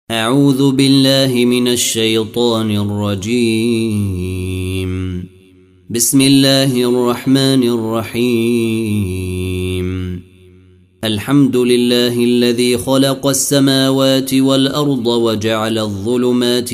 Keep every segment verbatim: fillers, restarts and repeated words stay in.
أعوذ بالله من الشيطان الرجيم. بسم الله الرحمن الرحيم. الحمد لله الذي خلق السماوات والأرض وجعل الظلمات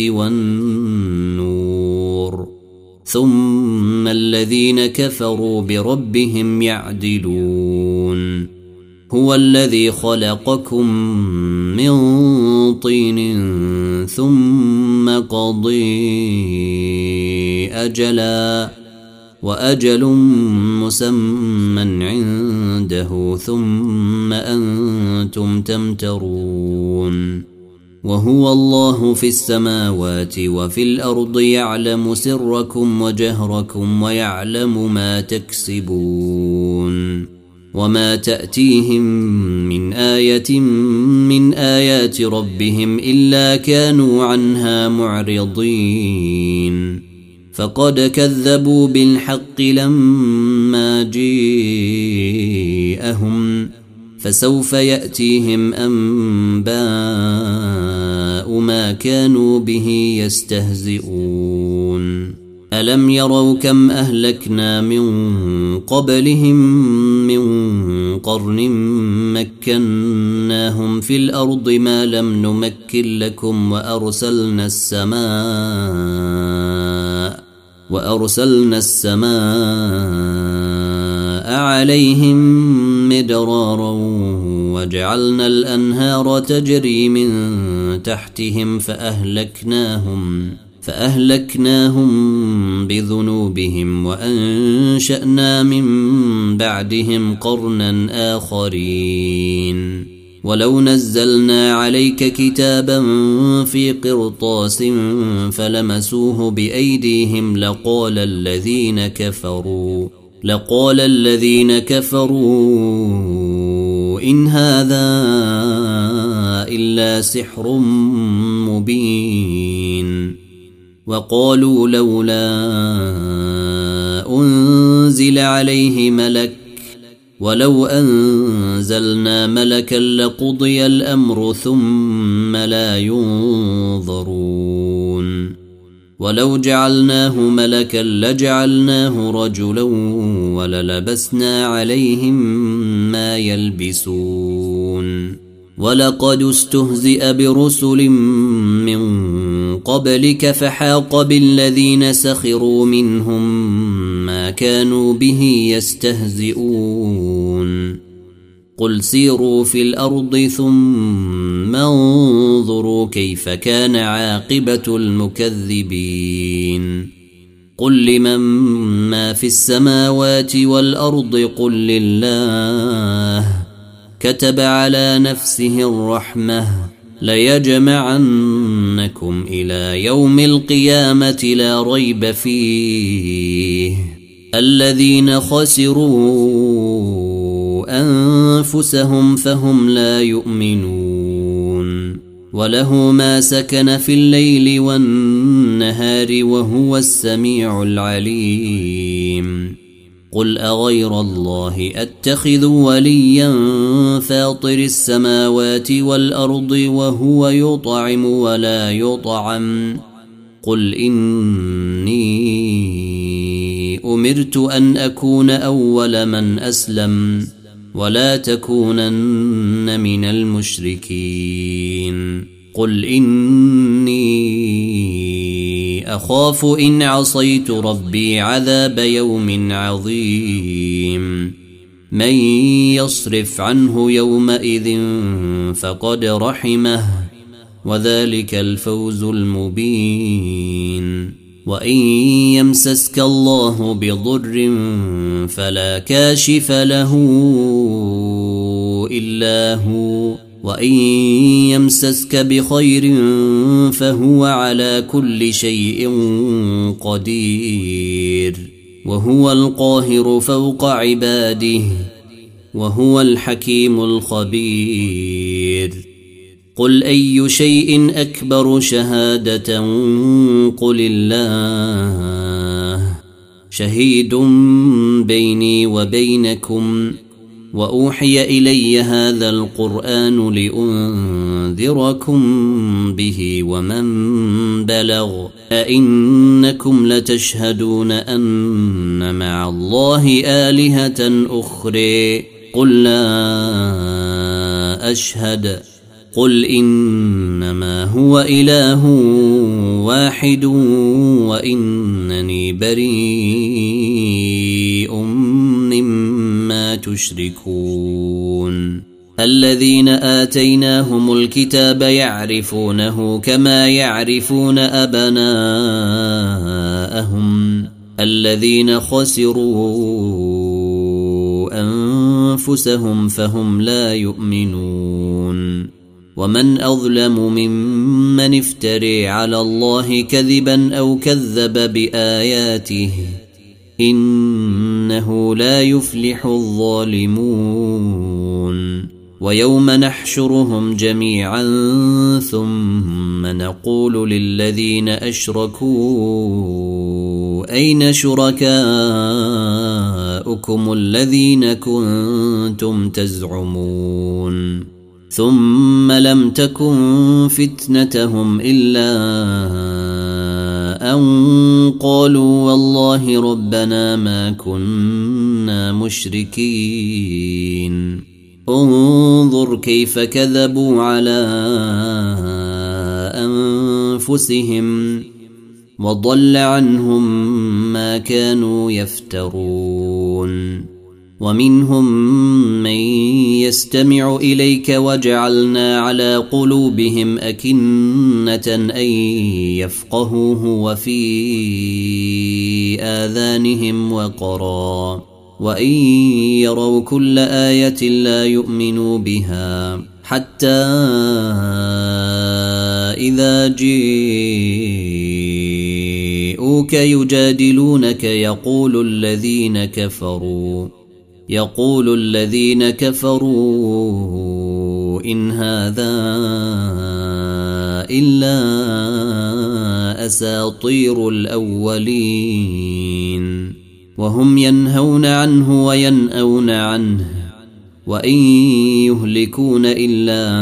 والنور ثم الذين كفروا بربهم يعدلون. هو الذي خلقكم من طين ثم قضي أجلا وأجل مسمى عنده ثم أنتم تمترون. وهو الله في السماوات وفي الأرض يعلم سركم وجهركم ويعلم ما تكسبون. وما تأتيهم من آية من آيات ربهم إلا كانوا عنها معرضين. فقد كذبوا بالحق لما جاءهم فسوف يأتيهم أنباء ما كانوا به يستهزئون. ألم يروا كم أهلكنا من قبلهم من قرن مكناهم في الأرض ما لم نمكن لكم وأرسلنا السماء وأرسلنا السماء عليهم مدرارا وجعلنا الأنهار تجري من تحتهم فأهلكناهم فأهلكناهم بذنوبهم وأنشأنا من بعدهم قرنا آخرين. ولو نزلنا عليك كتابا في قرطاس فلمسوه بأيديهم لقال الذين كفروا لقال الذين كفروا إن هذا إلا سحر مبين. وقالوا لولا أنزل عليه ملك ولو أنزلنا ملكا لقضي الأمر ثم لا ينظرون. ولو جعلناه ملكا لجعلناه رجلا وللبسنا عليهم ما يلبسون. ولقد استهزئ برسل من قبلك فحاق بالذين سخروا منهم ما كانوا به يستهزئون. قل سيروا في الأرض ثم انظروا كيف كان عاقبة المكذبين. قل لمن ما في السماوات والأرض قل لله كتب على نفسه الرحمة ليجمعنكم إلى يوم القيامة لا ريب فيه. الذين خسروا أنفسهم فهم لا يؤمنون. وله ما سكن في الليل والنهار وهو السميع العليم. قل أغير الله أتخذ وليا فاطر السماوات والأرض وهو يطعم ولا يطعم. قل إني أمرت أن أكون أول من أسلم ولا تكونن من المشركين. قل إني أخاف إن عصيت ربي عذاب يوم عظيم. من يصرف عنه يومئذ فقد رحمه وذلك الفوز المبين. وإن يمسسك الله بضر فلا كاشف له إلا هو وإن يمسسك بخير فهو على كل شيء قدير. وهو القاهر فوق عباده وهو الحكيم الخبير. قل أي شيء أكبر شهادة قل الله شهيد بيني وبينكم وأوحي إلي هذا القرآن لأنذركم به ومن بلغ أئنكم لتشهدون أن مع الله آلهة أخرى قل لا أشهد قل إنما هو إله واحد وإنني بريء مما تشركون الذين آتيناهم الكتاب يعرفونه كما يعرفون أبناءهم الذين خسروا أنفسهم فهم لا يؤمنون ومن أظلم ممن افتري على الله كذبا أو كذب بآياته إنه لا يفلح الظالمون ويوم نحشرهم جميعا ثم نقول للذين أشركوا أين شركاؤكم الذين كنتم تزعمون ثم لم تكن فتنتهم إلا أن قالوا والله ربنا ما كنا مشركين انظر كيف كذبوا على أنفسهم وضل عنهم ما كانوا يفترون ومنهم من يستمع إليك وجعلنا على قلوبهم أكنة أن يفقهوه وفي آذانهم وقرا وإن يروا كل آية لا يؤمنوا بها حتى إذا جاءوك يجادلونك يقول الذين كفروا يقول الذين كفروا إن هذا إلا أساطير الأولين وهم ينهون عنه وينأون عنه وإن يهلكون إلا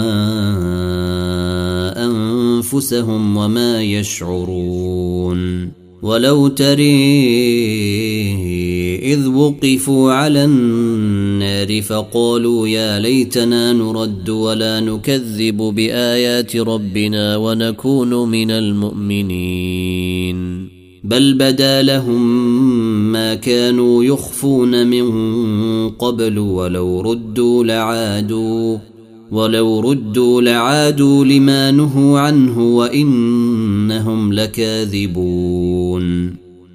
أنفسهم وما يشعرون ولو تري إذ وقفوا على النار فقالوا يا ليتنا نرد ولا نكذب بآيات ربنا ونكون من المؤمنين بل بدا لهم ما كانوا يخفون من قبل ولو ردوا لعادوا ولو ردوا لعادوا لما نهوا عنه وإنهم لكاذبون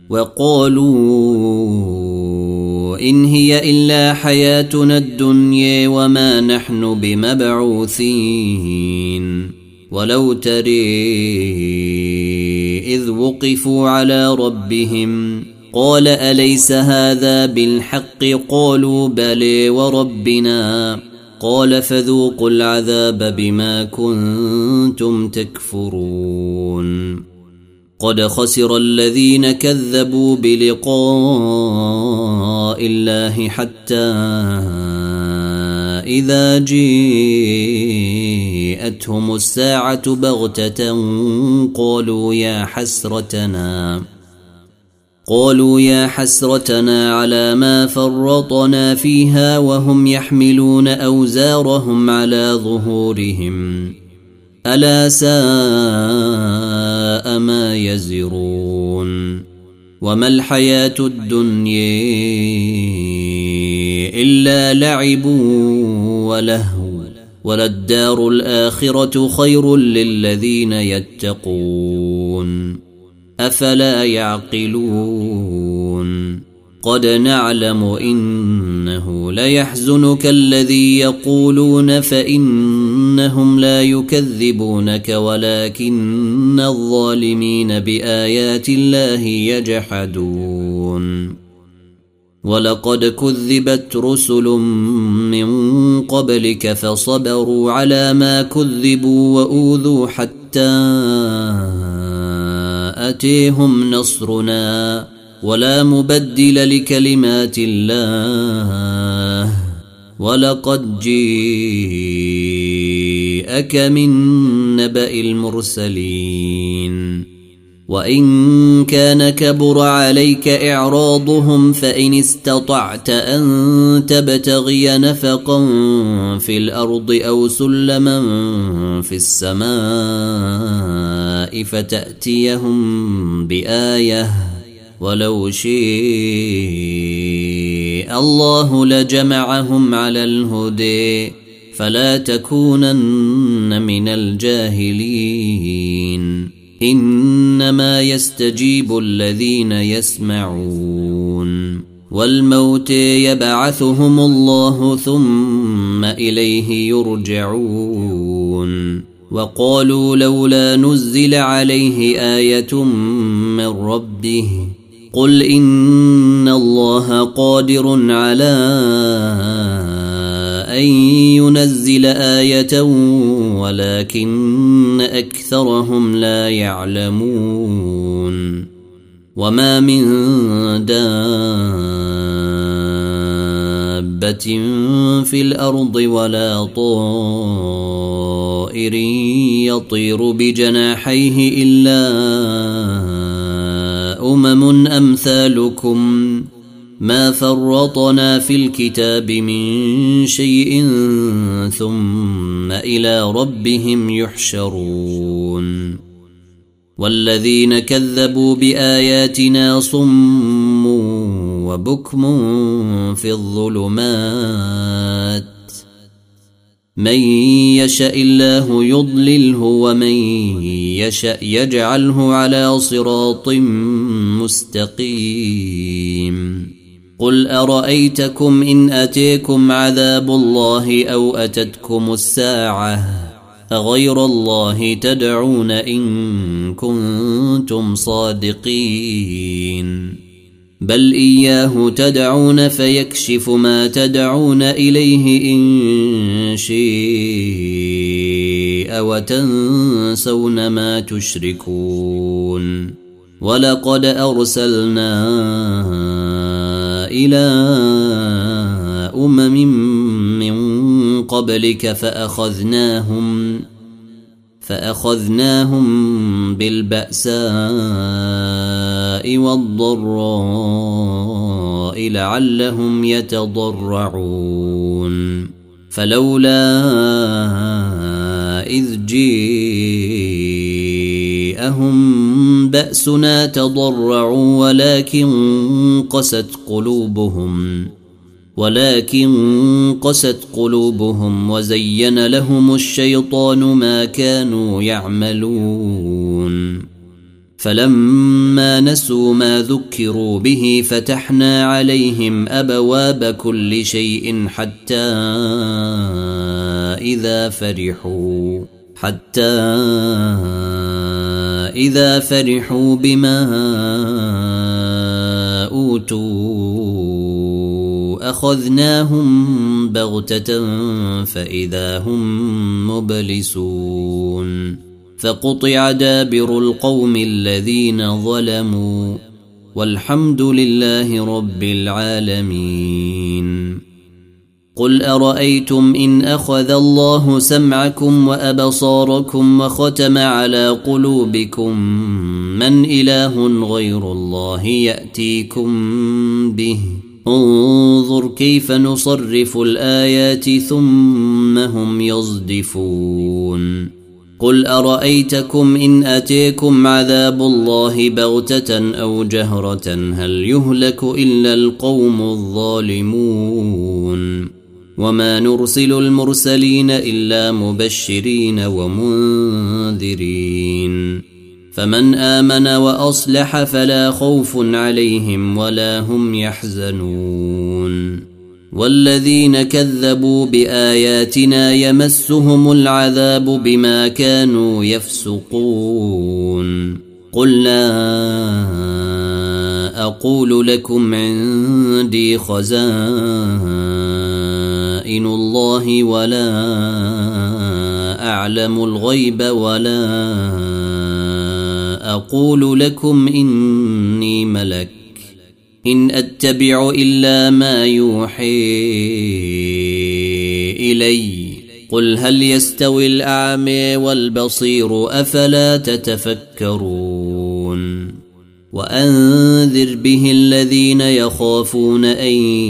وقالوا إن هي إلا حياتنا الدنيا وما نحن بمبعوثين ولو تري إذ وقفوا على ربهم قال أليس هذا بالحق قالوا بلى وربنا قال فذوقوا العذاب بما كنتم تكفرون قد خسر الذين كذبوا بلقاء الله حتى إذا جاءتهم الساعة بغتة قالوا يا حسرتنا قالوا يا حسرتنا على ما فرطنا فيها وهم يحملون أوزارهم على ظهورهم ألا ساء ما يزرون وما الحياة الدنيا إلا لعب ولهو وللدار الآخرة خير للذين يتقون أفلا يعقلون قد نعلم إنه ليحزنك الذي يقولون فإنهم لا يكذبونك ولكن الظالمين بآيات الله يجحدون ولقد كذبت رسل من قبلك فصبروا على ما كذبوا وأوذوا حتى أتيهم نصرنا ولا مبدل لكلمات الله ولقد جيءك من نبأ المرسلين وإن كان كبر عليك إعراضهم فإن استطعت أن تبتغي نفقا في الأرض أو سلما في السماء فتأتيهم بآية ولو شاء الله لجمعهم على الهدى فلا تكونن من الجاهلين إنما يستجيب الذين يسمعون والموت يبعثهم الله ثم إليه يرجعون وقالوا لولا نزل عليه آية من ربه قل إن الله قادر على أن ينزل آية ولكن أكثرهم لا يعلمون وما من دابة في الأرض ولا طائر يطير بجناحيه إلا أمم أمثالكم ما فرطنا في الكتاب من شيء ثم إلى ربهم يحشرون والذين كذبوا بآياتنا صم وبكم في الظلمات من يشاء الله يضلله ومن يشاء يجعله على صراط مستقيم قل أرأيتكم إن أتيكم عذاب الله أو أتتكم الساعة أغير الله تدعون إن كنتم صادقين بل إياه تدعون فيكشف ما تدعون إليه إن شاء وتنسون ما تشركون ولقد أرسلنا إلى أمم من قبلك فأخذناهم فأخذناهم بالبأساء والضراء لعلهم يتضرعون فلولا إذ جاءهم بأسنا تضرعوا ولكن قست قلوبهم ولكن قست قلوبهم وزين لهم الشيطان ما كانوا يعملون فلما نسوا ما ذكروا به فتحنا عليهم أبواب كل شيء حتى إذا فرحوا حتى إذا فرحوا بما أوتوا أخذناهم بغتة فإذا هم مبلسون فقطع دابر القوم الذين ظلموا والحمد لله رب العالمين قل أرأيتم إن أخذ الله سمعكم وأبصاركم وختم على قلوبكم من إله غير الله يأتيكم به انظر كيف نصرف الآيات ثم هم يصدفون قل أرأيتكم إن أتيكم عذاب الله بغتة أو جهرة هل يهلك إلا القوم الظالمون وما نرسل المرسلين إلا مبشرين ومنذرين فمن آمن وأصلح فلا خوف عليهم ولا هم يحزنون والذين كذبوا بآياتنا يمسهم العذاب بما كانوا يفسقون قل لا أقول لكم عندي خزائن الله ولا أعلم الغيب ولا أقول لكم إني ملك إن أتبع إلا ما يوحي إلي قل هل يستوي الأعمى والبصير أفلا تتفكرون وأنذر به الذين يخافون أن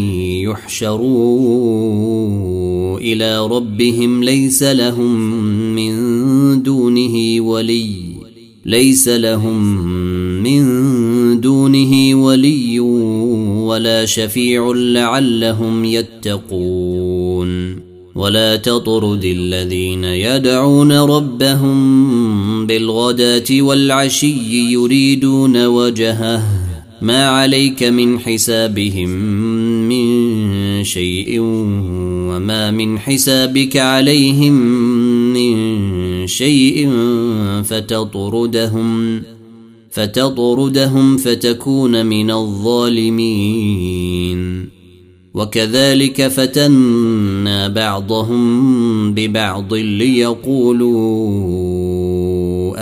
يحشروا إلى ربهم ليس لهم من دونه ولي ليس لهم من دونه ولي ولا شفيع لعلهم يتقون ولا تطرد الذين يدعون ربهم بالغداة والعشي يريدون وجهه ما عليك من حسابهم من شيء وما من حسابك عليهم من شيء فتطردهم فتطردهم فتكون من الظالمين وكذلك فتنا بعضهم ببعض ليقولوا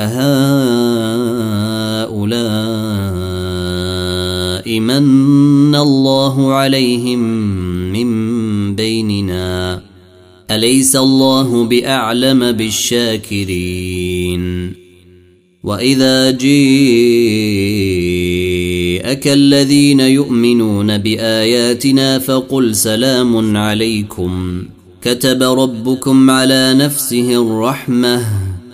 أهؤلاء من الله عليهم من بيننا أليس الله بأعلم بالشاكرين وإذا جاءك الذين يؤمنون بآياتنا فقل سلام عليكم كتب ربكم على نفسه الرحمة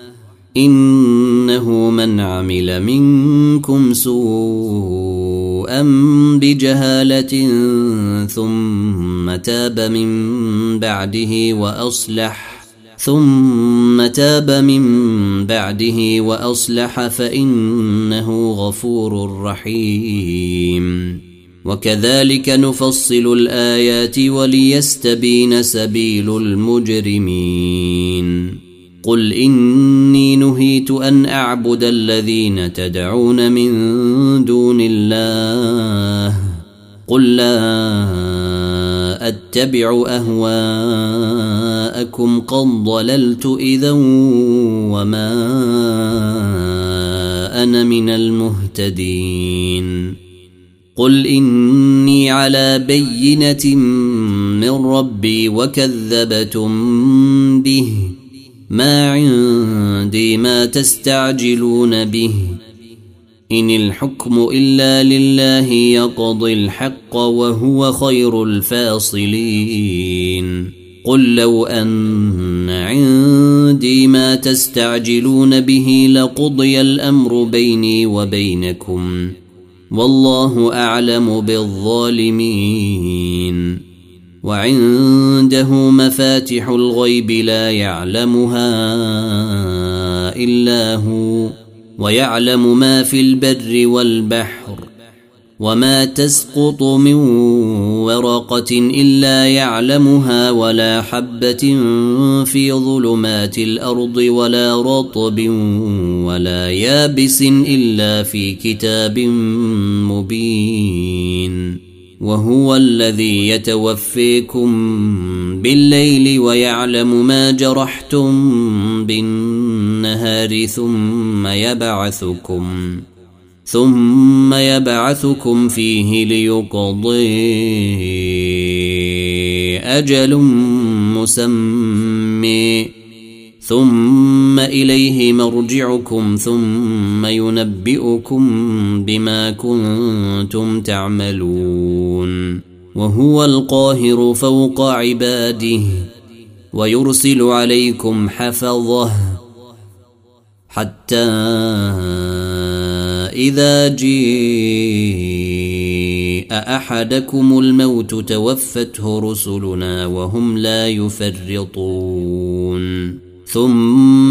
إنه من عمل منكم سوءا بجهالة ثم تاب من بعده وأصلح ثم تاب من بعده وأصلح فإنه غفور رحيم وكذلك نفصل الآيات وليستبين سبيل المجرمين قل إني نهيت أن أعبد الذين تدعون من دون الله قل لا أتبع أهواءكم قد ضللت إذا وما أنا من المهتدين قل إني على بينة من ربي وكذبتم به ما عندي ما تستعجلون به إن الحكم إلا لله يقضي الحق وهو خير الفاصلين قل لو أن عندي ما تستعجلون به لقضي الأمر بيني وبينكم والله أعلم بالظالمين وعنده مفاتح الغيب لا يعلمها إلا هو ويعلم ما في البر والبحر وما تسقط من ورقة إلا يعلمها ولا حبة في ظلمات الأرض ولا رطب ولا يابس إلا في كتاب مبين وهو الذي يتوفيكم بالليل ويعلم ما جرحتم بالنهار ثم يبعثكم ثم يبعثكم فيه ليقضي أجل مسمى ثم إليه مرجعكم ثم ينبئكم بما كنتم تعملون وهو القاهر فوق عباده ويرسل عليكم حفظه حتى إذا جاء أحدكم الموت توفته رسلنا وهم لا يفرطون ثم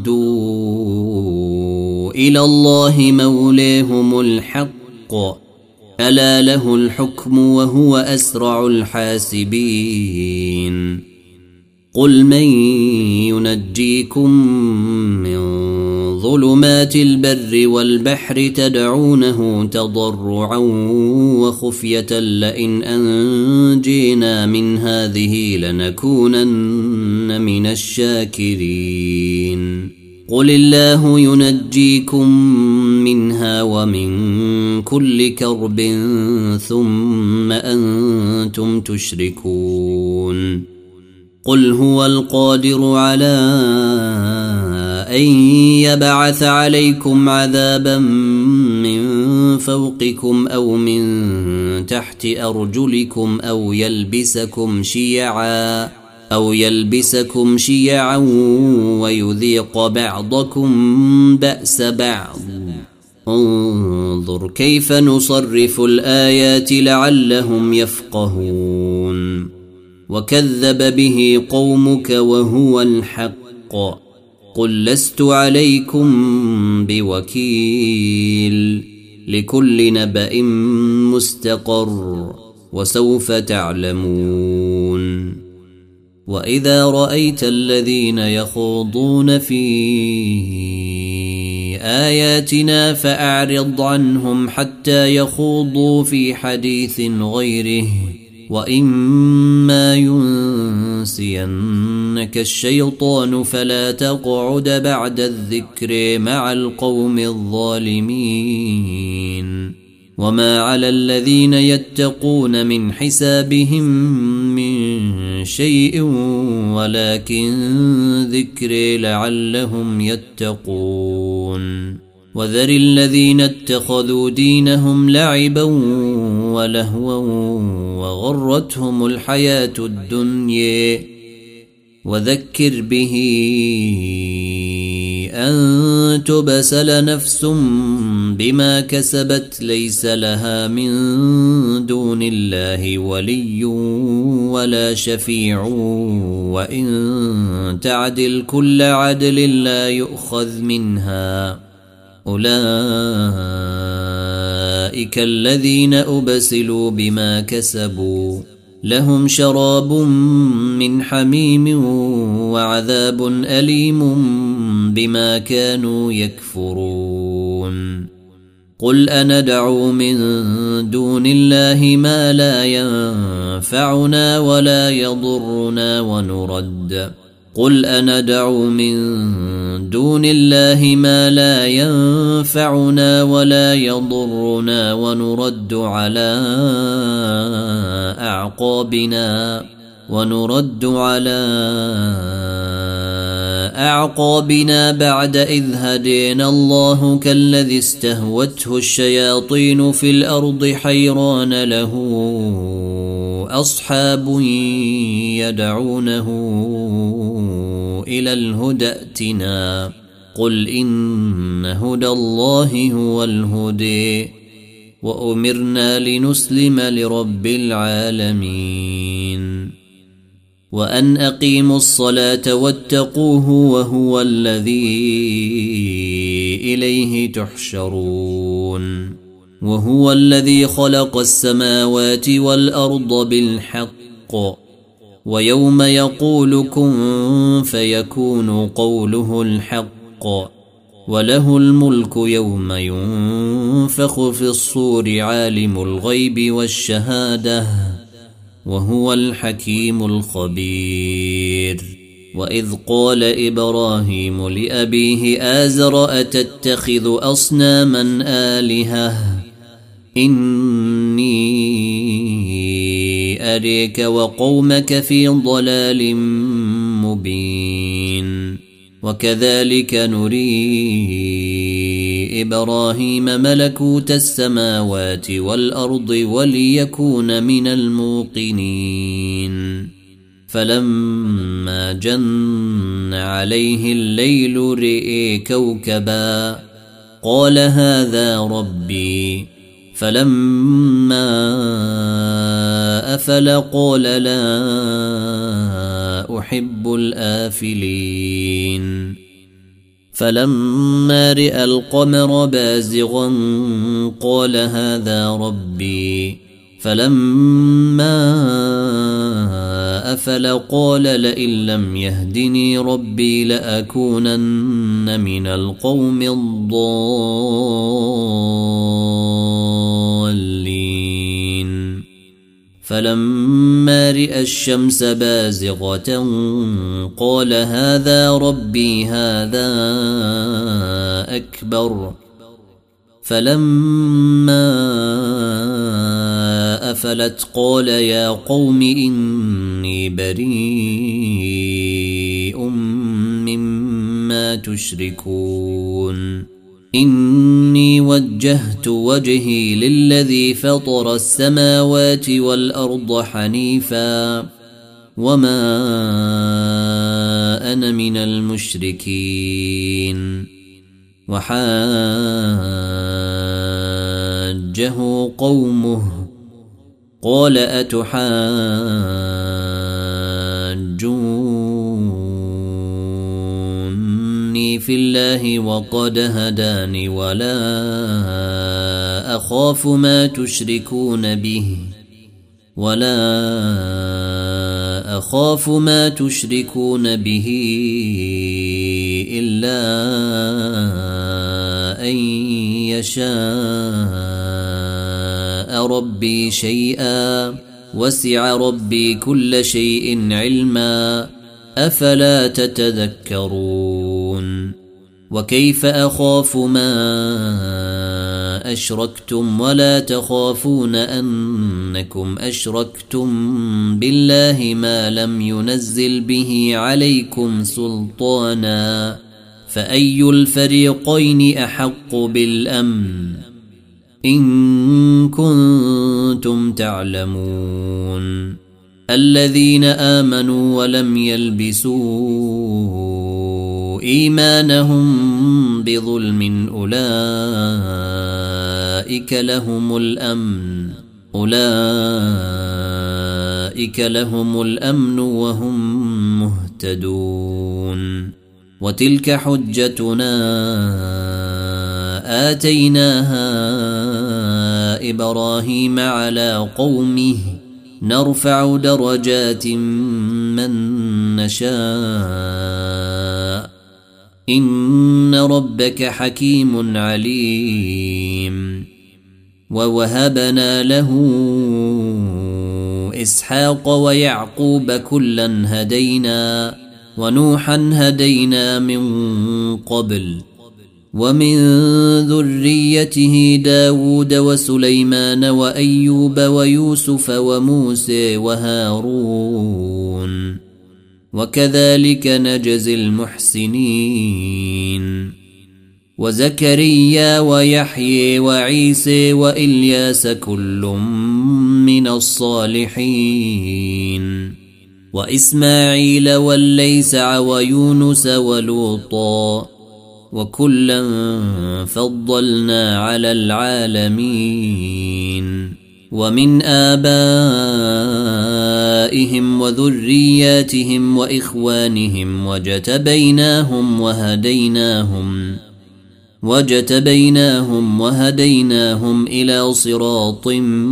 ردوا إلى الله مولاهم الحق ألا له الحكم وهو أسرع الحاسبين قل من ينجيكم من ظلمات البر والبحر تدعونه تضرعا وخفية لئن أنجينا من هذه لنكونن من الشاكرين قل الله ينجيكم منها ومن كل كرب ثم أنتم تشركون قل هو القادر على أن يبعث عليكم عذابا من فوقكم أو من تحت أرجلكم أو يلبسكم شيعا أو يلبسكم شيعا ويذيق بعضكم بأس بعض انظر كيف نصرف الآيات لعلهم يفقهون وكذب به قومك وهو الحق قل لست عليكم بوكيل لكل نبأ مستقر وسوف تعلمون وإذا رأيت الذين يخوضون في آياتنا فأعرض عنهم حتى يخوضوا في حديث غيره وإما ينسينك الشيطان فلا تقعد بعد الذكر مع القوم الظالمين وما على الذين يتقون من حسابهم من شيء ولكن ذكر لعلهم يتقون وذر الذين اتخذوا دينهم لعبا ولهوا وغرتهم الحياة الدنيا وذكر به أن تبسل نفس بما كسبت ليس لها من دون الله ولي ولا شفيع وإن تعدل كل عدل لا يؤخذ منها أولئك الذين أبسلوا بما كسبوا لهم شراب من حميم وعذاب أليم بما كانوا يكفرون قل أندعو من دون الله ما لا ينفعنا ولا يضرنا ونرد قل أندعو من دون الله ما لا ينفعنا ولا يضرنا ونرد على أعقابنا ونرد على أعقابنا بعد إذ هدينا الله كالذي استهوته الشياطين في الأرض حيران له أصحاب يدعونه إلى الهدى ائتنا قل إن هدى الله هو الهدي وأمرنا لنسلم لرب العالمين وأن أقيموا الصلاة واتقوه وهو الذي إليه تحشرون وهو الذي خلق السماوات والأرض بالحق ويوم يقول كن فيكون قوله الحق وله الملك يوم ينفخ في الصور عالم الغيب والشهادة وهو الحكيم الخبير وإذ قال إبراهيم لأبيه آزر أتتخذ أصناما آلهة إني أريك وقومك في ضلال مبين وكذلك نري إبراهيم ملكوت السماوات والأرض وليكون من الموقنين فلما جن عليه الليل رئي كوكبا قال هذا ربي فلما أفل قال لا أحب الآفلين فلما رأى القمر بازغا قال هذا ربي فلما أفل قال لئن لم يهدني ربي لأكونن من القوم الضالين فلما رأى الشمس بازغة قال هذا ربي هذا أكبر فلما أفلت قال يا قوم إني بريء مما تشركون إني وجهت وجهي للذي فطر السماوات والأرض حنيفا وما أنا من المشركين وحاجه قومه قال أتحاجوني في الله وقد هداني ولا أخاف ما تشركون به ولا أخاف ما تشركون به إلا أن يشاء ربي شيئا وسع ربي كل شيء علما أفلا تتذكرون وكيف أخاف ما أشركتم ولا تخافون أنكم أشركتم بالله ما لم ينزل به عليكم سلطانا فأي الفريقين أحق بالأمن إن كنتم تعلمون الذين آمنوا ولم يلبسوا إيمانهم بظلم أولئك لهم الأمن أولئك لهم الأمن وهم مهتدون وتلك حجتنا آتيناها إبراهيم على قومه نرفع درجات من نشاء إن ربك حكيم عليم ووهبنا له إسحاق ويعقوب كلا هدينا ونوحا هدينا من قبل ومن ذريته داود وسليمان وأيوب ويوسف وموسى وهارون وكذلك نجزي المحسنين وزكريا ويحيى وعيسى وإلياس كل من الصالحين وإسماعيل والليسع ويونس ولوطا وكلا فضلنا على العالمين ومن آبائهم وذرياتهم وإخوانهم وجتبيناهم وهديناهم وجتبيناهم وهديناهم إلى صراط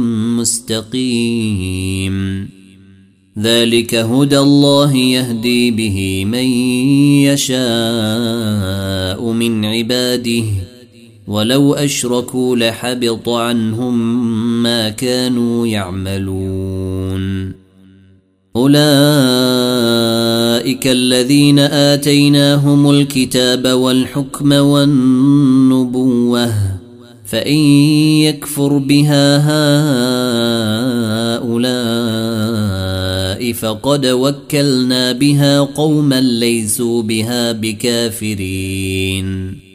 مستقيم ذلك هدى الله يهدي به من يشاء من عباده ولو أشركوا لحبط عنهم ما كانوا يعملون أولئك الذين آتيناهم الكتاب والحكم والنبوة فإن يكفر بها هؤلاء فقد وكلنا بها قوما ليسوا بها بكافرين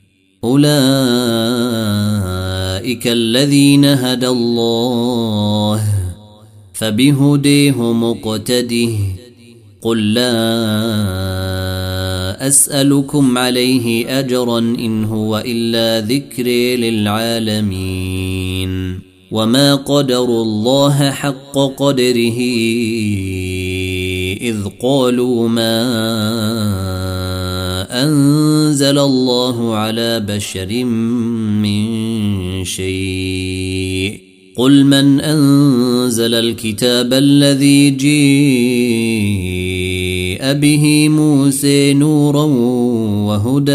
أولئك الذين هدى الله فبهديه مقتده قل لا أسألكم عليه أجرا إن هو إلا ذكر للعالمين وما قدروا الله حق قدره إذ قالوا ما أنزل الله على بشر من شيء قل من أنزل الكتاب الذي جيء به موسى نورا وهدى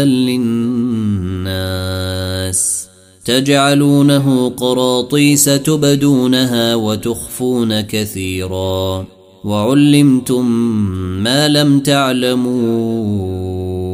للناس تجعلونه قراطيس تبدونها وتخفون كثيرا وعلمتم ما لم تعلموا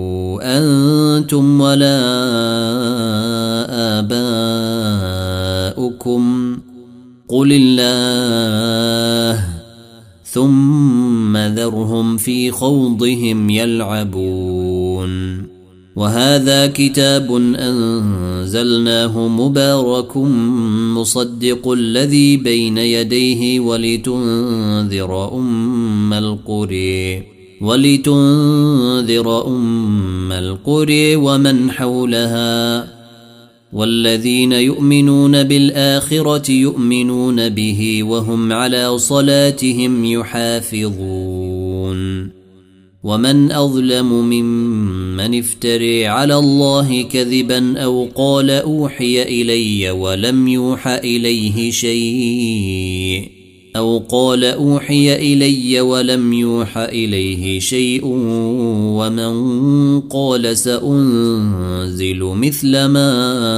أنتم ولا آباؤكم قل الله ثم ذرهم في خوضهم يلعبون وهذا كتاب أنزلناه مبارك مصدق الذي بين يديه ولتنذر أم القرى ولتنذر أم القرى ومن حولها والذين يؤمنون بالآخرة يؤمنون به وهم على صلاتهم يحافظون ومن أظلم ممن افتري على الله كذبا أو قال أوحي إلي ولم يوح إليه شيء أو قال أوحي إلي ولم يوح إليه شيء ومن قال سأنزل مثل ما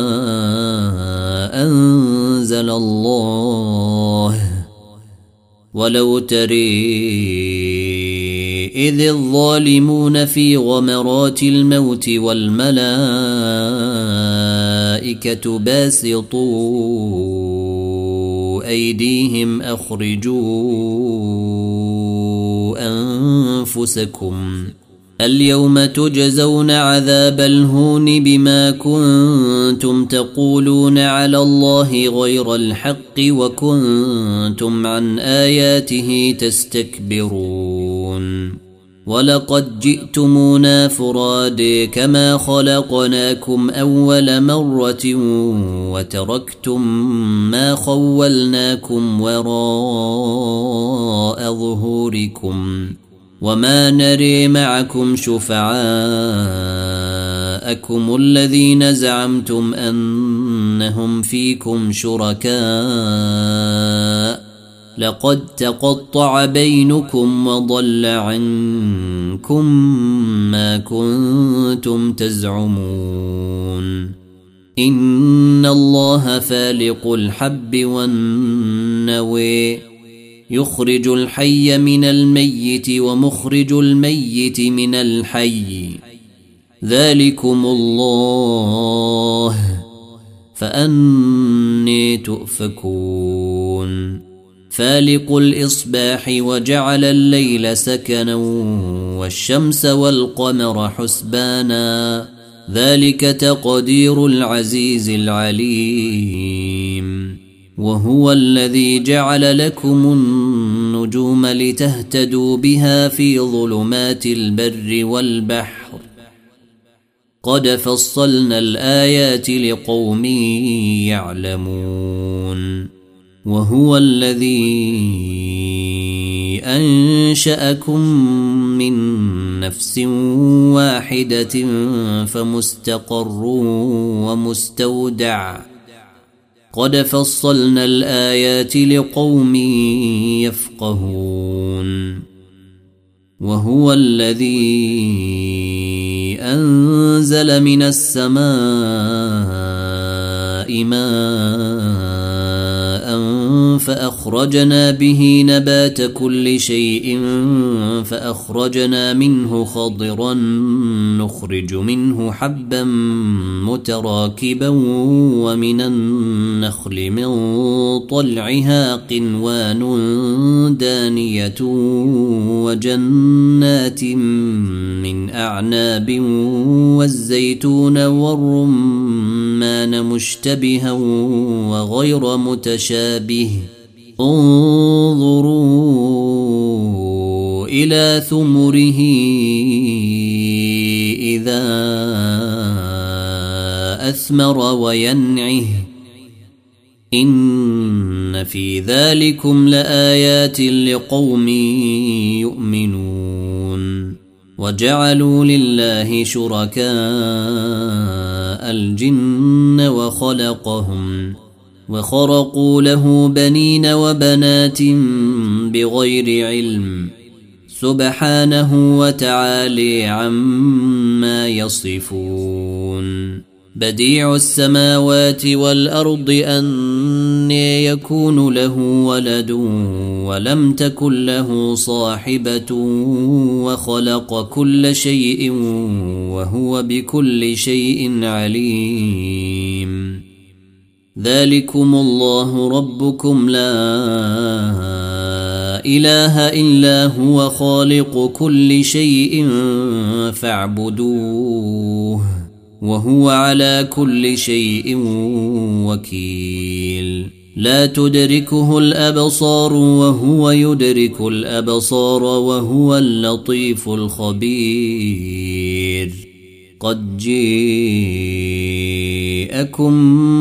أنزل الله ولو تري إذ الظالمون في غمرات الموت والملائكة باسطوا أيديهم أخرجوا أنفسكم اليوم تجزون عذاب الهون بما كنتم تقولون على الله غير الحق وكنتم عن آياته تستكبرون ولقد جئتمونا فرادى كما خلقناكم أول مرة وتركتم ما خولناكم وراء ظهوركم وما نري معكم شفعاءكم الذين زعمتم أنهم فيكم شركاء لقد تقطع بينكم وضل عنكم ما كنتم تزعمون إن الله فالق الحب والنوى يخرج الحي من الميت ومخرج الميت من الحي ذلكم الله فأني تؤفكون فالق الإصباح وجعل الليل سكنا والشمس والقمر حسبانا ذلك تقدير العزيز العليم وهو الذي جعل لكم النجوم لتهتدوا بها في ظلمات البر والبحر قد فصلنا الآيات لقوم يعلمون وهو الذي أنشأكم من نفس واحدة فمستقر ومستودع قد فصلنا الآيات لقوم يفقهون وهو الذي أنزل من السماء ماء فأخرجنا به نبات كل شيء فأخرجنا منه خضرا نخرج منه حبا متراكبا ومن النخل من طلعها قنوان دانية وجنات من أعناب والزيتون والرمان مشتبها وغير متشابه انظروا إلى ثمره إذا أثمر وينعه إن في ذلكم لآيات لقوم يؤمنون وجعلوا لله شركاء الجن وخلقهم وخرقوا له بنين وبنات بغير علم سبحانه وتعالى عما يصفون بديع السماوات والأرض أنى يكون له ولد ولم تكن له صاحبة وخلق كل شيء وهو بكل شيء عليم ذلكم الله ربكم لا إله إلا هو خالق كل شيء فاعبدوه وهو على كل شيء وكيل لا تدركه الأبصار وهو يدرك الأبصار وهو اللطيف الخبير قد جاءكم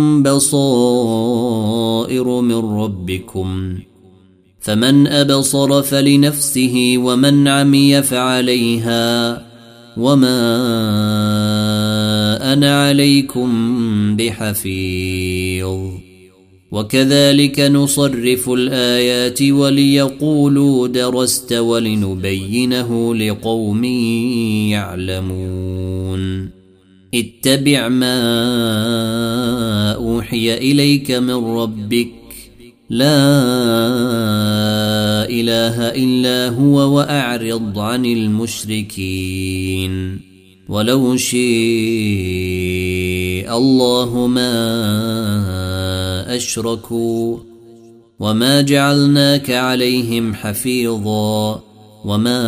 بصائر من ربكم فمن أبصر فلنفسه ومن عمي فعليها وما أنا عليكم بحفيظ وكذلك نصرف الآيات وليقولوا درست ولنبينه لقوم يعلمون اتبع ما أوحي إليك من ربك لا إله إلا هو وأعرض عن المشركين ولو شاء الله ما أشركوا وما جعلناك عليهم حفيظا وما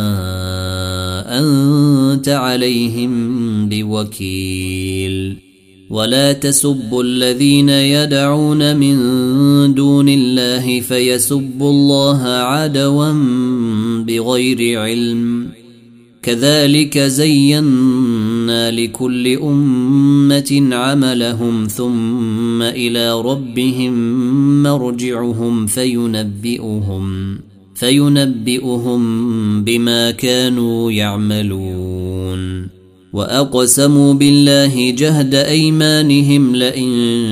أنت عليهم بوكيل ولا تسبوا الذين يدعون من دون الله فيسبوا الله عدوا بغير علم كذلك زينا لكل أمة عملهم ثم إلى ربهم مرجعهم فينبئهم فينبئهم بما كانوا يعملون وأقسموا بالله جهد أيمانهم لئن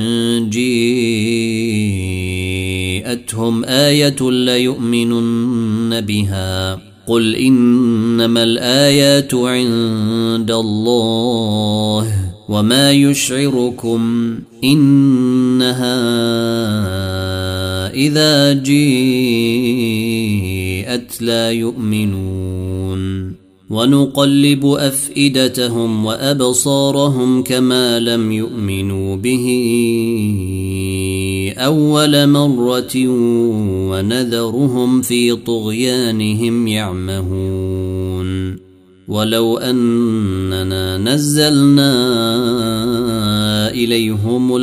جاءتهم آية ليؤمنن بها قل إنما الآيات عند الله وما يشعركم إنها إذا جاءت لا يؤمنون ونقلب أفئدتهم وأبصارهم كما لم يؤمنوا به أول مرة ونذرهم في طغيانهم يعمهون ولو أننا نزلنا إليهم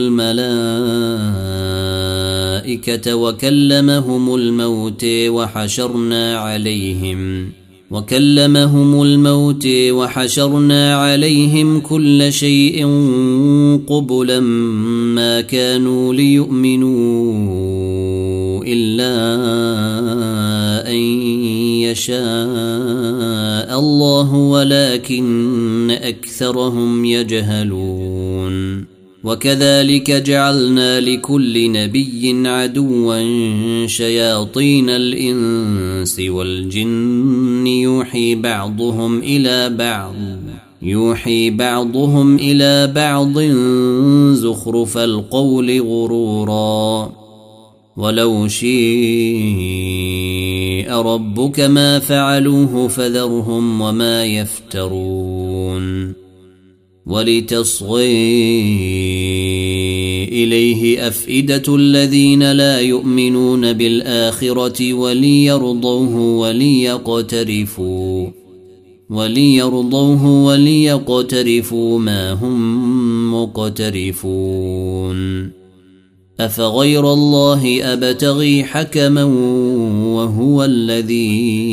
الملائكة وكلمهم الموت وحشرنا عليهم وكلمهم الموت وحشرنا عليهم كل شيء قبلا ما كانوا ليؤمنوا إلا أن يشاء الله ولكن أكثرهم يجهلون وكذلك جعلنا لكل نبي عدوا شياطين الإنس والجن يوحي بعضهم إلى بعض يوحي بعضهم إلى بعض زخرف القول غرورا ولو شاء ربك ما فعلوه فذرهم وما يفترون ولتصغي إليه أفئدة الذين لا يؤمنون بالآخرة وليرضوه وليقترفوا وليرضوه وليقترفوا ما هم مقترفون أفغير الله أبتغي حكما وهو الذي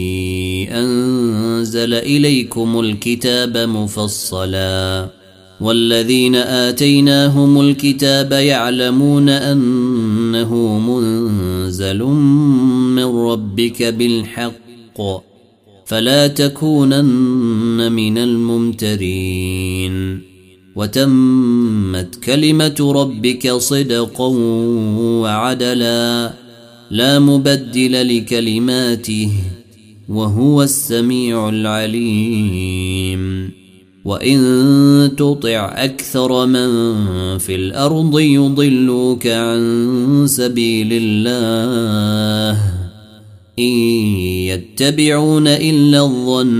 أنزل إليكم الكتاب مفصلا والذين آتيناهم الكتاب يعلمون أنه منزل من ربك بالحق فلا تكونن من الممترين وتمت كلمة ربك صدقا وعدلا لا مبدل لكلماته وهو السميع العليم وإن تطع أكثر من في الأرض يضلوك عن سبيل الله إن يتبعون إلا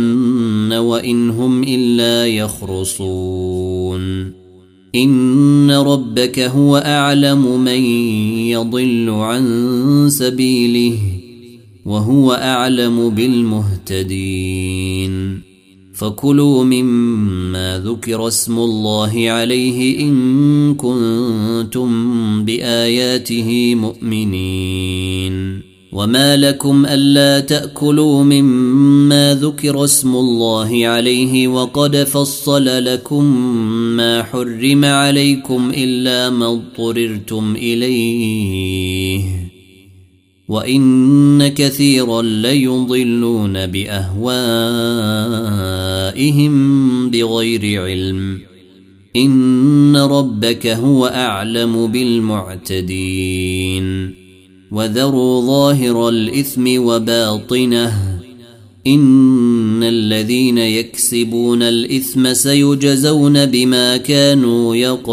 الظن وإن هم إلا يخرصون إن ربك هو أعلم من يضل عن سبيله وهو أعلم بالمهتدين فكلوا مما ذكر اسم الله عليه إن كنتم بآياته مؤمنين وما لكم ألا تأكلوا مما ذكر اسم الله عليه وقد فصل لكم ما حرم عليكم إلا ما اضطررتم إليه وإن كثيرا ليضلون بأهوائهم بغير علم إن ربك هو أعلم بالمعتدين وذروا ظاهر الإثم وباطنه إن الذين يكسبون الإثم سيجزون بما كانوا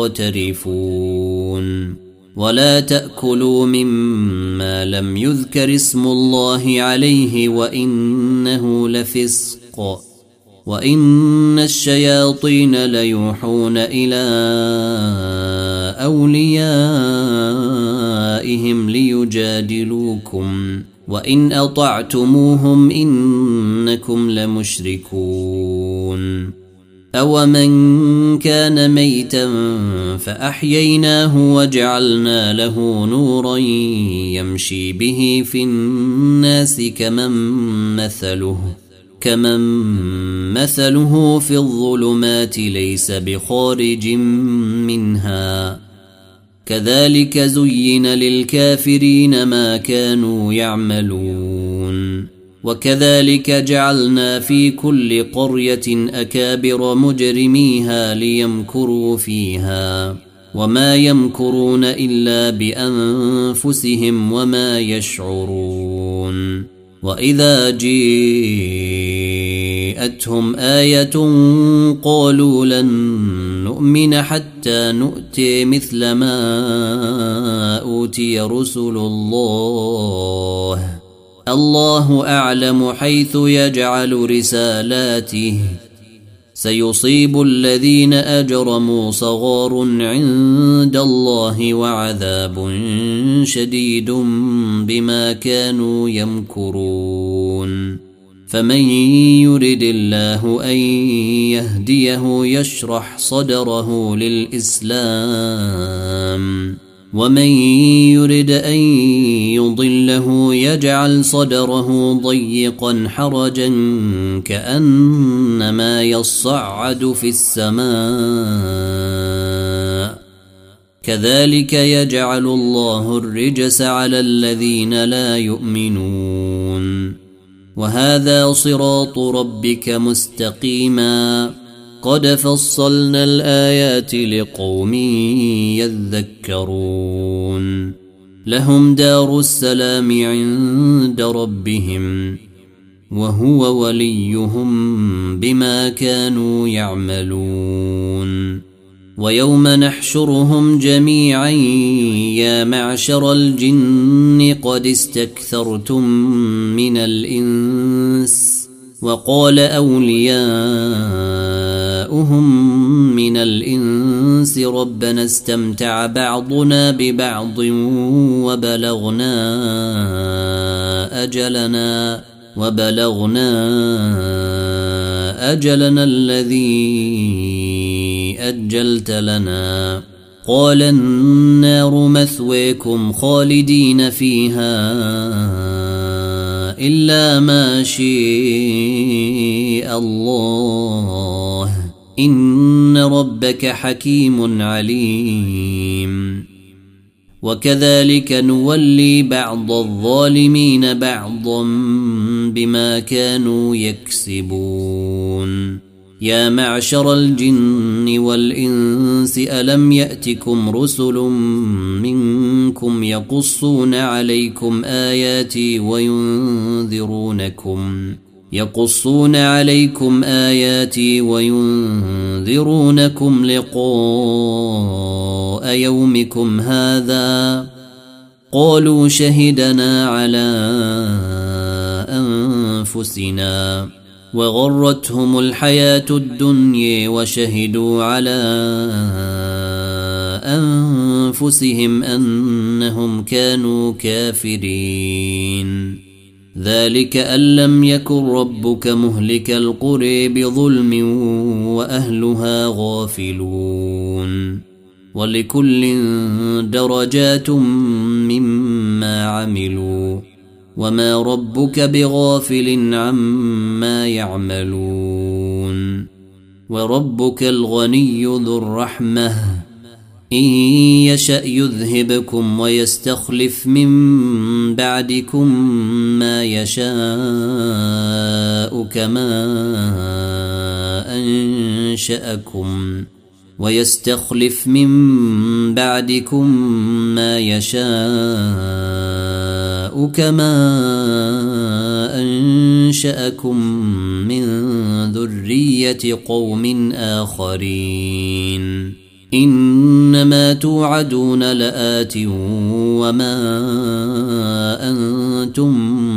يقترفون ولا تأكلوا مما لم يذكر اسم الله عليه وإنه لفسق وإن الشياطين ليوحون إلى أوليائهم ليجادلوكم وإن أطعتموهم إنكم لمشركون أومن كان ميتا فأحييناه وجعلنا له نورا يمشي به في الناس كمن مثله كمن مثله في الظلمات ليس بخارج منها كذلك زين للكافرين ما كانوا يعملون وكذلك جعلنا في كل قرية أكابر مجرميها ليمكروا فيها وما يمكرون إلا بأنفسهم وما يشعرون وإذا جاءتهم آية قالوا لن نؤمن حتى نؤتي مثل ما أوتي رسل الله الله أعلم حيث يجعل رسالاته سيصيب الذين أجرموا صغار عند الله وعذاب شديد بما كانوا يمكرون فمن يرد الله أن يهديه يشرح صدره للإسلام ومن يرد أن يضله يجعل صدره ضيقا حرجا كأنما يصعد في السماء كذلك يجعل الله الرجس على الذين لا يؤمنون وهذا صراط ربك مستقيما قد فصلنا الآيات لقوم يذكرون لهم دار السلام عند ربهم وهو وليهم بما كانوا يعملون ويوم نحشرهم جميعا يا معشر الجن قد استكثرتم من الإنس وقال أولياؤهم من الإنس ربنا استمتع بعضنا ببعض وبلغنا أجلنا وبلغنا أجلنا الذي أجلت لنا قال النار مثويكم خالدين فيها إلا ما شاء الله إن ربك حكيم عليم وكذلك نولي بعض الظالمين بعضا بما كانوا يكسبون يا معشر الجن والإنس ألم يأتكم رسل منكم يقصون عليكم آياتي وينذرونكم يقصون عليكم آياتي وينذرونكم لقاء يومكم هذا قالوا شهدنا على أنفسنا وغرتهم الحياة الدنيا وشهدوا على أنفسهم أنهم كانوا كافرين. ذلك أن لم يكن ربك مهلك القرى بظلم وأهلها غافلون. ولكل درجات مما عملوا وما ربك بغافل عما يعملون. وربك الغني ذو الرحمة إن يشأ يذهبكم ويستخلف من بعدكم ما يشاء كما أنشأكم ويستخلف من بعدكم ما يشاء كما أنشأكم من ذرية قوم آخرين. إنما توعدون لآت وما أنتم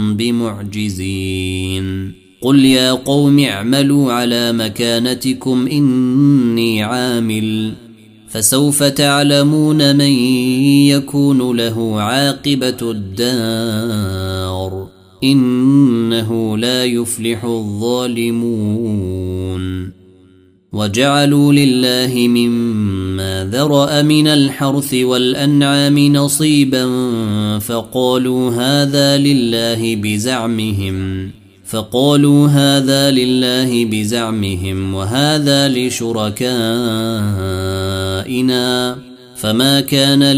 بمعجزين. قل يا قوم اعملوا على مكانتكم إني عامل فسوف تعلمون من يكون له عاقبة الدار إنه لا يفلح الظالمون. وجعلوا لله مما ذرأ من الحرث والأنعام نصيبا فقالوا هذا لله بزعمهم فقالوا هذا لله بزعمهم وهذا لشركائنا فما كان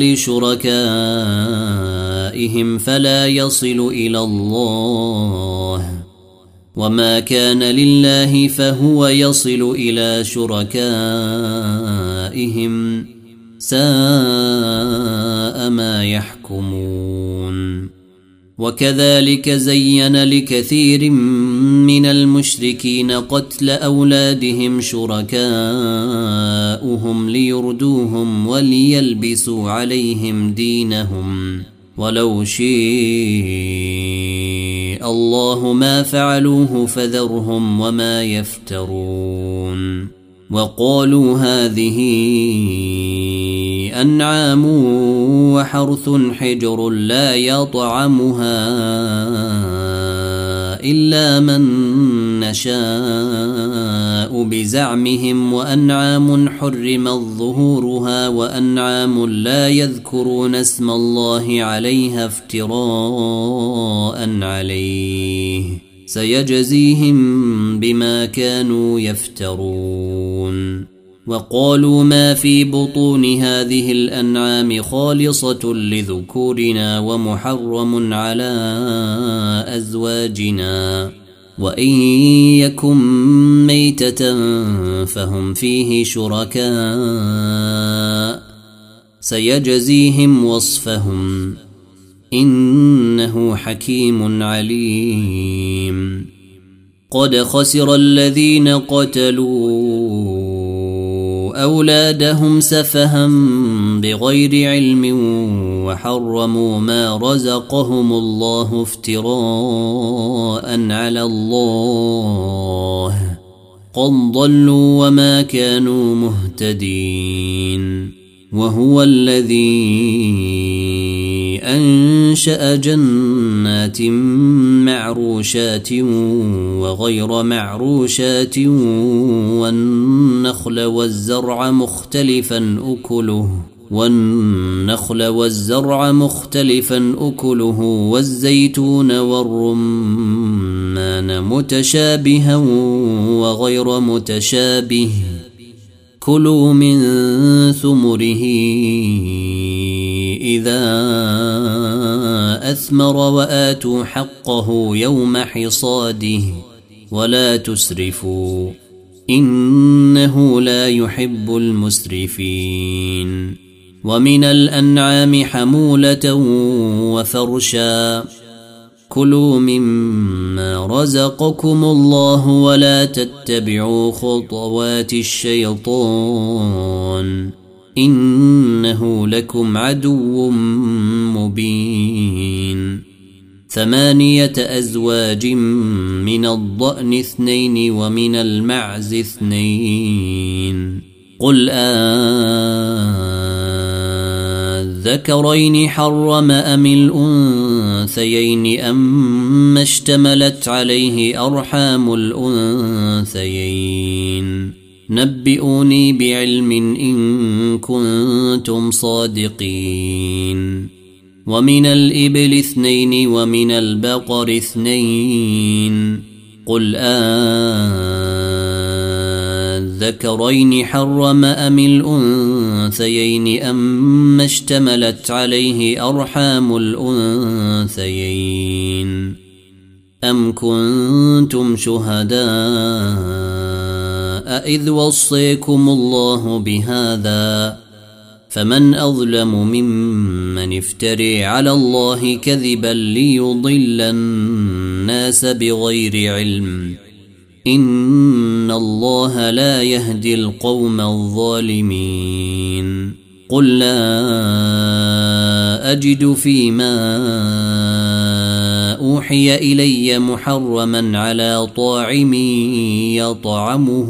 لشركائهم فلا يصل إلى الله وما كان لله فهو يصل إلى شركائهم ساء ما يحكمون. وكذلك زين لكثير من المشركين قتل أولادهم شركاؤهم ليردوهم وليلبسوا عليهم دينهم ولو شاء الله ما فعلوه فذرهم وما يفترون. وقالوا هذه أنعام وحرث حجر لا يطعمها إلا من نشاء بزعمهم وأنعام حرمت ظهورها وأنعام لا يذكرون اسم الله عليها افتراء عليه سيجزيهم بما كانوا يفترون. وقالوا ما في بطون هذه الأنعام خالصة لذكورنا ومحرم على أزواجنا وإن يكن ميتة فهم فيه شركاء سيجزيهم وصفهم إنه حكيم عليم. قد خسر الذين قتلوا أولادهم سفها بغير علم وحرموا ما رزقهم الله افتراء على الله قد ضلوا وما كانوا مهتدين. وهو الذي أنشأ جنات معروشات وغير معروشات والنخل والزرع مختلفا أكله والنخل والزرع مختلفا أكله والزيتون والرمان متشابها وغير متشابه كلوا من ثمره إذا أثمر وآتوا حقه يوم حصاده ولا تسرفوا إنه لا يحب المسرفين. ومن الأنعام حمولة وفرشا كلوا مما رزقكم الله ولا تتبعوا خطوات الشيطان إنه لكم عدو مبين. ثمانية أزواج من الضأن اثنين ومن المعز اثنين قل أذكرين حرم أم الأنثيين أما اشتملت عليه أرحام الأنثيين نبئوني بعلم إن كنتم صادقين ومن الإبل اثنين ومن البقر اثنين قل أذكرين حرم أم الأنثيين أما اشتملت عليه أرحام الأنثيين أم كنتم شهداء إذ وصيكم الله بهذا فمن أظلم ممن افتري على الله كذبا ليضل الناس بغير علم إن الله لا يهدي القوم الظالمين قل لا أجد فيما أوحي إلي محرما على طاعم يطعمه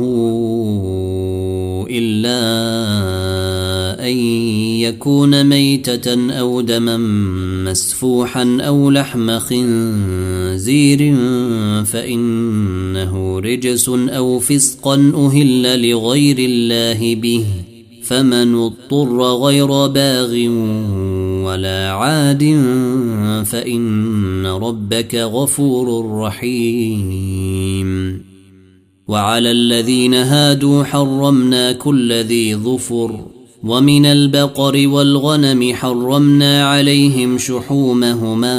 إلا أن يكون ميتة أو دما مسفوحا أو لحم خنزير فإنه رجس أو فسقا أهل لغير الله به فمن اضطر غير باغ ولا عاد فإن ربك غفور رحيم وعلى الذين هادوا حرمنا كل ذي ظفر ومن البقر والغنم حرمنا عليهم شحومهما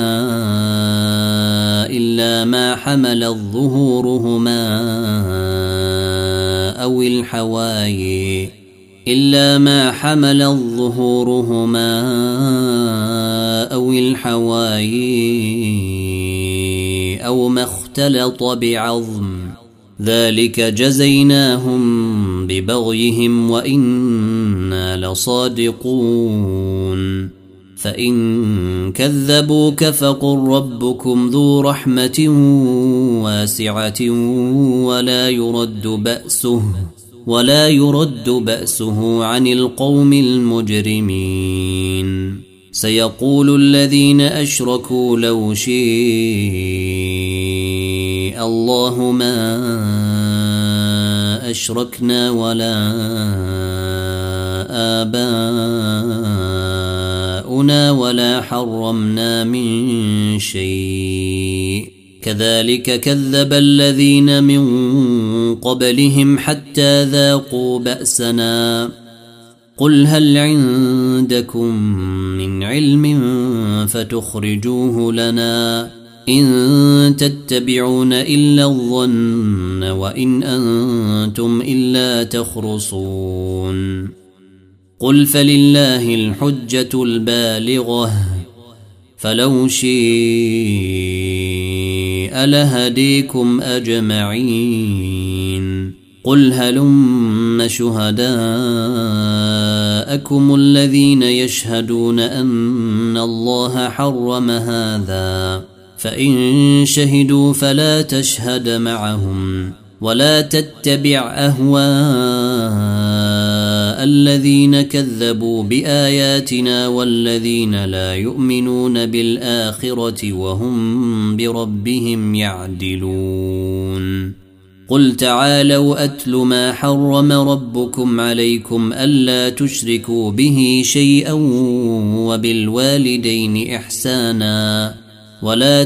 إلا ما حملت ظهورهما أو الحواي إلا ما حملت ظهورهما أو الحواي أو ما اختلط بعظم ذلك جزيناهم ببغيهم وإنا لصادقون فإن كذبوك فقل ربكم ذو رحمة واسعة ولا يرد بأسه ولا يرد بأسه عن القوم المجرمين سيقول الذين أشركوا لو شاء الله ما أشركنا ولا آباؤنا ولا حرمنا من شيء كذلك كذب الذين من قبلهم حتى ذاقوا بأسنا قل هل عندكم من علم فتخرجوه لنا إن تتبعون إلا الظن وإن أنتم إلا تخرصون قل فلله الحجة البالغة فلو شاء لهديكم أجمعين قل هلم شهداءكم الذين يشهدون أن الله حرم هذا فإن شهدوا فلا تشهد معهم ولا تتبع أهواء الذين كذبوا بآياتنا والذين لا يؤمنون بالآخرة وهم بربهم يعدلون قل تعالوا أتل ما حرم ربكم عليكم ألا تشركوا به شيئا وبالوالدين إحسانا ولا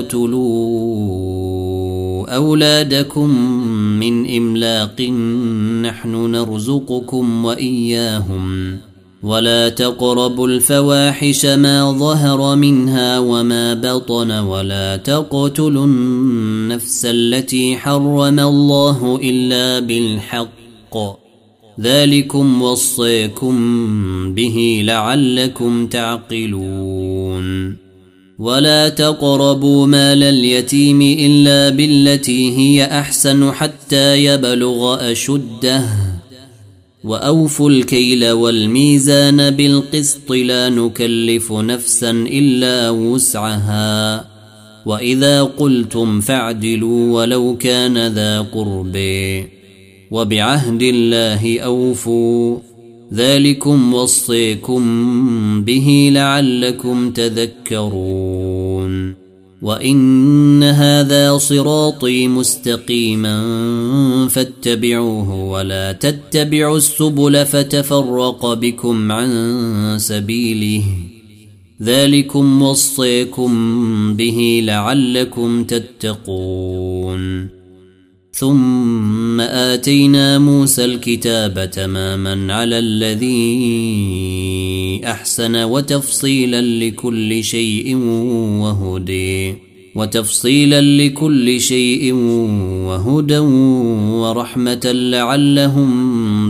تقتلوا أولادكم من إملاق نحن نرزقكم وإياهم ولا تقربوا الفواحش ما ظهر منها وما بطن ولا تقتلوا النفس التي حرم الله إلا بالحق ذلكم وصيكم به لعلكم تعقلون ولا تقربوا مال اليتيم إلا بالتي هي أحسن حتى يبلغ أشده وأوفوا الكيل والميزان بالقسط لا نكلف نفسا إلا وسعها وإذا قلتم فاعدلوا ولو كان ذا قرب وبعهد الله أوفوا ذلكم وصيكم به لعلكم تذكرون وإن هذا صراطي مستقيما فاتبعوه ولا تتبعوا السبل فتفرق بكم عن سبيله ذلكم وصيكم به لعلكم تتقون ثم آتينا موسى الكتاب تماما على الذي أحسن وتفصيلا لكل شيء وهدى وتفصيلا لكل شيء وهدى ورحمة لعلهم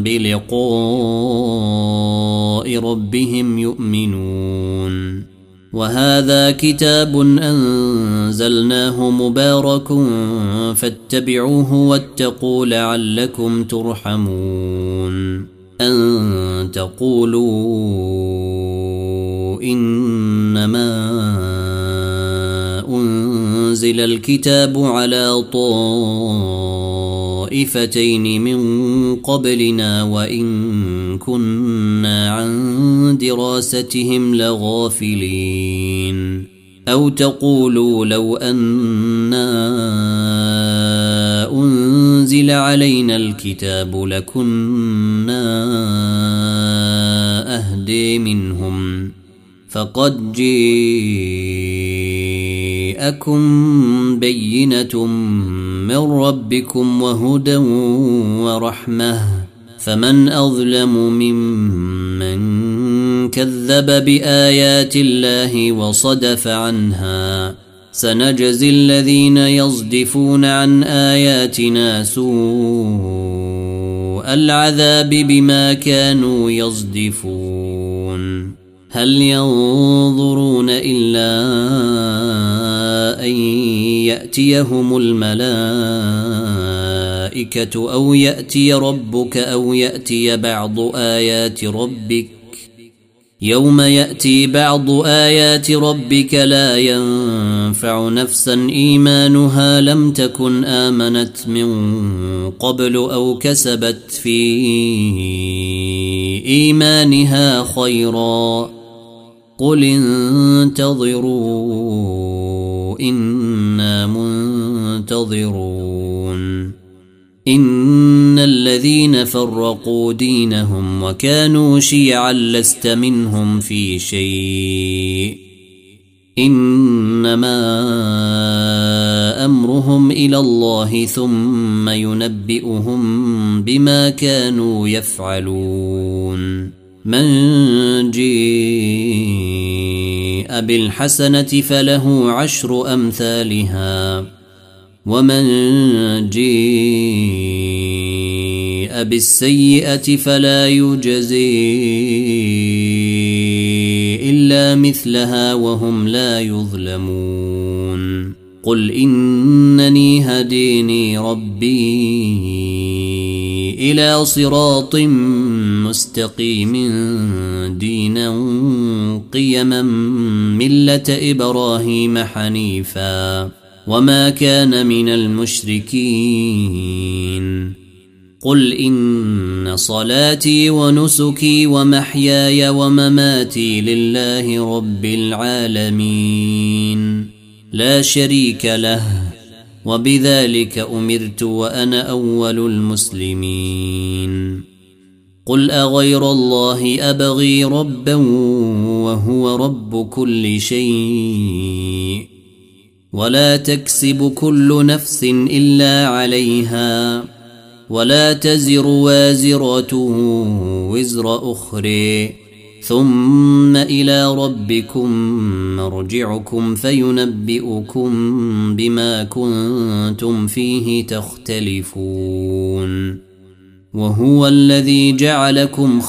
بلقاء ربهم يؤمنون وهذا كتاب أنزلناه مبارك فاتبعوه واتقوا لعلكم ترحمون أن تقولوا إنما أنزل الكتاب على طائفتين من قبلنا وإن كنا عن دراستهم لغافلين أو تقولوا لو أنا أنزل علينا الكتاب لكنا أهدي منهم فقد جاءكم بينة من ربكم وهدى ورحمة فمن أظلم ممن كذب بآيات الله وصدف عنها سنجزي الذين يصدفون عن آياتنا سوء العذاب بما كانوا يصدفون هل ينظرون إلا أن يأتيهم الملائكة أو يأتي ربك أو يأتي بعض آيات ربك يوم يأتي بعض آيات ربك لا ينفع نفسا إيمانها لم تكن آمنت من قبل أو كسبت في إيمانها خيرا قل انتظروا إنا منتظرون إن الذين فرقوا دينهم وكانوا شيعا لست منهم في شيء إنما أمرهم إلى الله ثم ينبئهم بما كانوا يفعلون من جاء بالحسنة فله عشر أمثالها ومن جاء بالسيئة فلا يجزي إلا مثلها وهم لا يظلمون قل إنني هديني ربي إلى صراط مستقيم دينا قيما ملة إبراهيم حنيفا وما كان من المشركين قل إن صلاتي ونسكي ومحياي ومماتي لله رب العالمين لا شريك له وبذلك أمرت وأنا أول المسلمين قل أغير الله أبغي ربا وهو رب كل شيء ولا تكسب كل نفس إلا عليها ولا تزر وازرة وزر أخرى ثم إلى ربكم مرجعكم فينبئكم بما كنتم فيه تختلفون وهو الذي جعلكم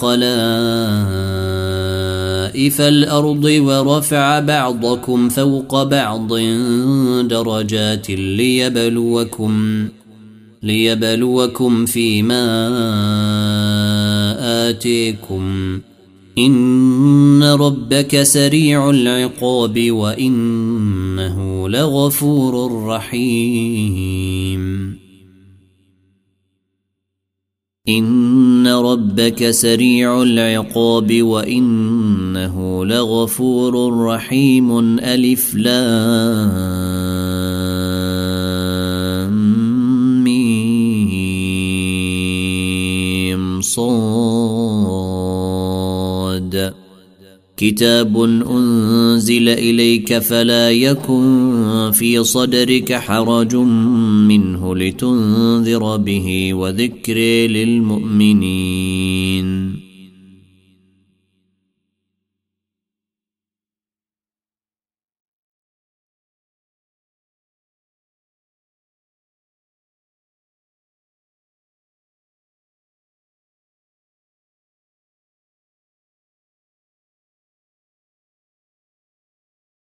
خلائف الأرض ورفع بعضكم فوق بعض درجات ليبلوكم ليبلوكم فيما آتيكم إن ربك سريع العقاب وإنه لغفور رحيم إن ربك سريع العقاب وإنه لغفور رحيم. ألف لام ميم صاد كتاب أنزل إليك فلا يكن في صدرك حرج منه لتنذر به وذكر للمؤمنين.